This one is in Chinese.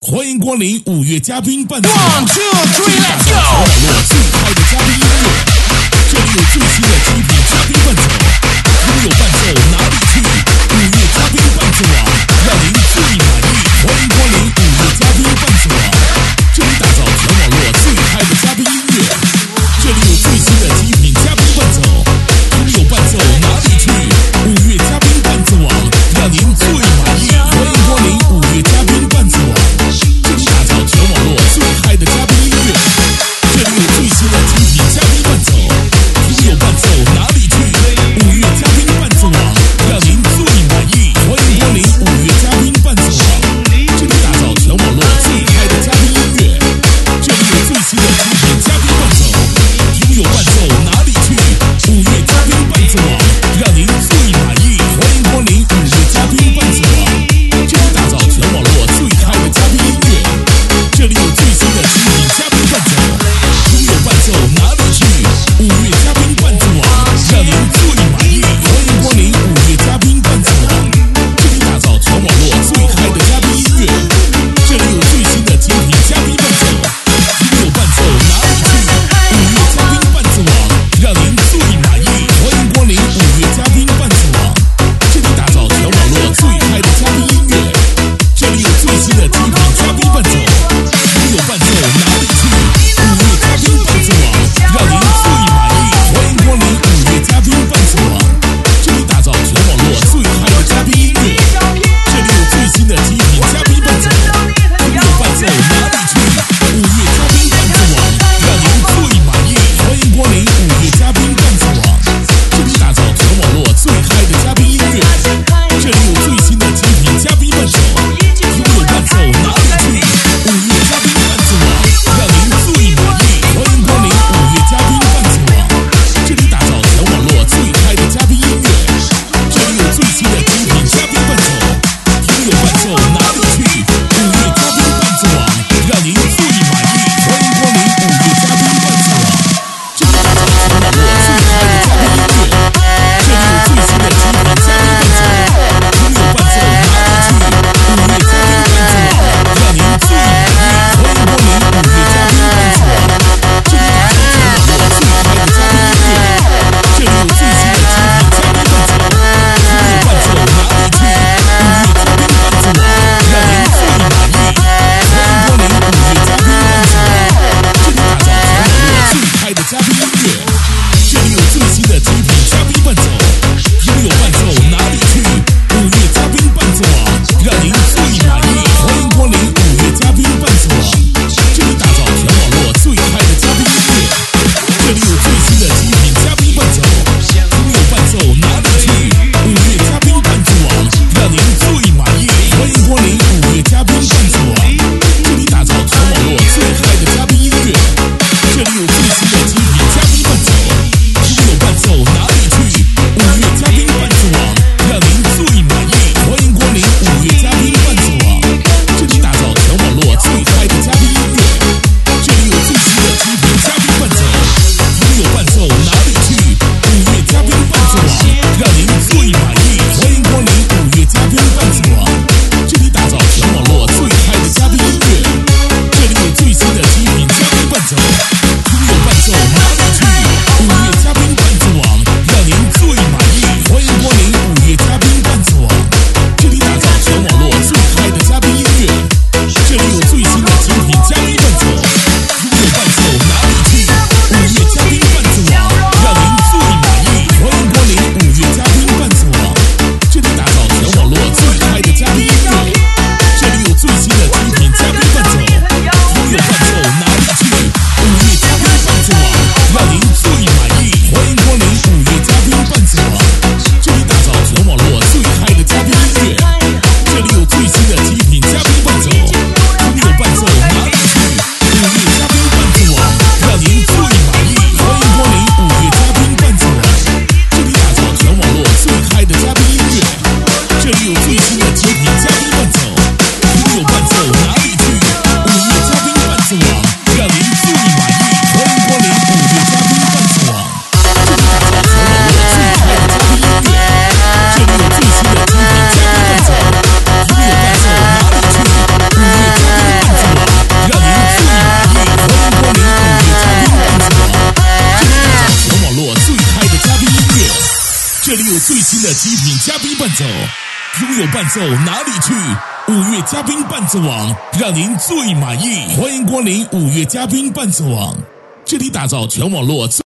欢迎光临5月嘉宾伴奏。 One, two, three, let's go！ 网络最嗨的嘉宾音乐，这里有最新的精品嘉宾伴奏，拥有伴奏哪里去？5月嘉宾伴奏网，让您最满意。欢迎光临5月嘉宾伴奏网，这里打造全网络最嗨的嘉宾音乐，这里有最新的精品嘉宾伴奏，拥有伴奏哪里去？5月嘉宾伴奏网，让您最满意。欢迎光临5月嘉宾伴奏网，这里打造全网络最嗨的嘉宾音乐，这里有最新的精品嘉宾伴奏，拥有伴奏哪里去？5月嘉宾伴奏网，让您最满意。欢迎光临5月嘉宾伴奏网。 新的极品嘉宾伴奏，拥有伴奏哪里去？5月嘉宾伴奏网，让您最满意。欢迎光临5月嘉宾伴奏网，这里打造全网络最